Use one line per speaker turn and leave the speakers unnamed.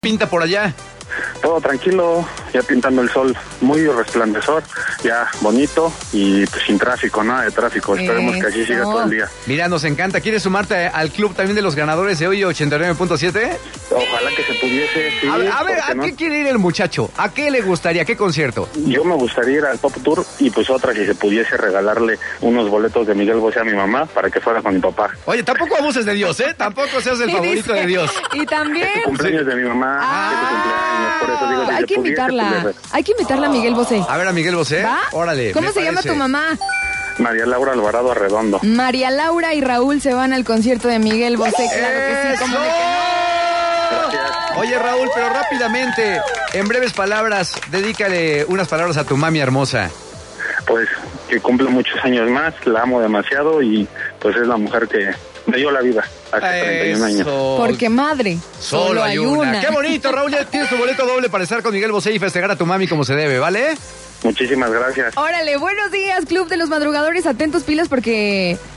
Pinta por allá.
Todo tranquilo, ya pintando el sol, muy resplandecor, ya bonito y pues sin tráfico, nada de tráfico. Esperemos que así siga todo el día.
Mira, nos encanta. ¿Quieres sumarte al club también de los ganadores de hoy 89.7?
Ojalá que se pudiese, sí.
A ver, ¿a qué quiere ir el muchacho? ¿A qué le gustaría? ¿Qué concierto?
Yo me gustaría ir al Pop Tour y pues otra, si se pudiese regalarle unos boletos de Miguel Bosé a mi mamá para que fuera con mi papá.
Oye, tampoco abuses de Dios, ¿eh? Tampoco seas el favorito de Dios.
Y también...
Es el cumpleaños de mi mamá, es su cumpleaños, por eso digo, si
hay que invitarla. Hay que invitarla a Miguel Bosé.
A ver, a Miguel Bosé.
¿Va?
Órale.
¿Cómo se llama tu mamá?
María Laura Alvarado Arredondo.
María Laura y Raúl se van al concierto de Miguel Bosé. Claro que sí, como de que no.
Gracias.
Oye, Raúl, pero rápidamente, en breves palabras, dedícale unas palabras a tu mami hermosa.
Pues que cumple muchos años más, la amo demasiado y pues es la mujer que me dio la vida hace 31 años.
Porque madre,
Solo hay una. Qué bonito, Raúl, ya tienes tu boleto doble para estar con Miguel Bosé y festejar a tu mami como se debe, ¿vale?
Muchísimas gracias.
Órale, buenos días, Club de los Madrugadores. Atentos pilas porque